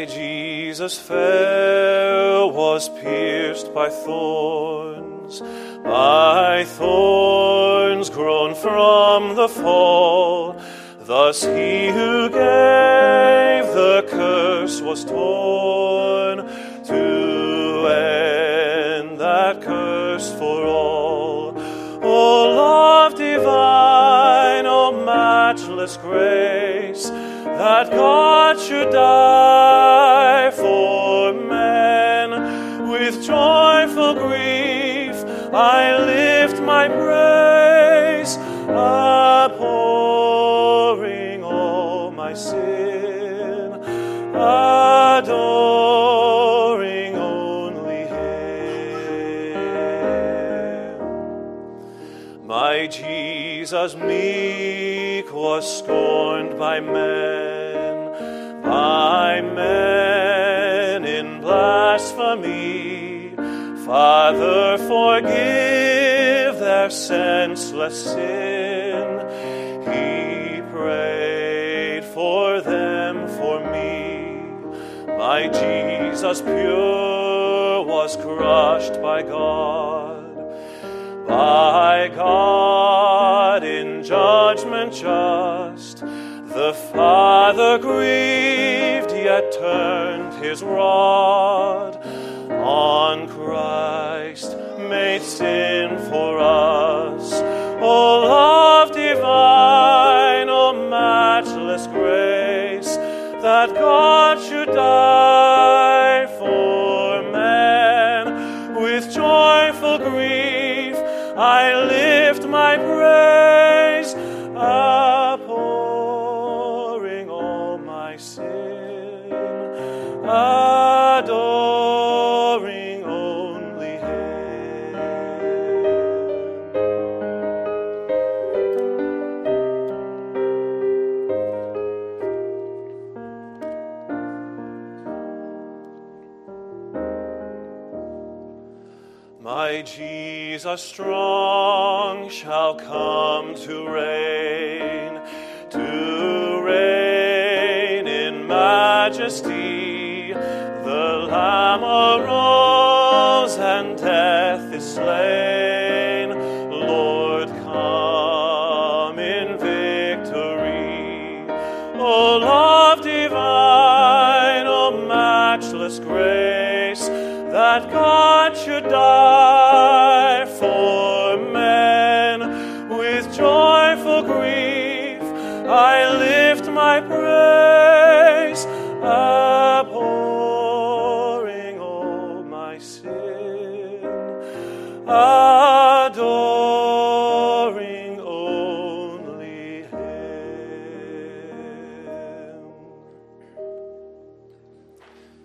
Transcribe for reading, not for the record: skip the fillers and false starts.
Jesus fair was pierced by thorns grown from the fall. Thus he who gave the curse was torn, to end that curse for all. O love divine, O matchless grace, that God should die for men. With joyful grief I lift my praise, abhorring all my sin, adoring only Him. My Jesus meek was scorned by men in blasphemy. Father, forgive their senseless sin. He prayed for them, for me. My Jesus pure was crushed by God in judgment just. The Father grieved, yet turned his rod on Christ, made sin for us. O love divine, O matchless grace, that God should die for men. With joyful grief I lift my praise, abhorring all my sin, adoring only Him. My Jesus strong shall come to reign in majesty. The Lamb arose and death is slain. Lord, come in victory. O love divine, O matchless grace, that God should die for men. With joyful grief I lift my praise,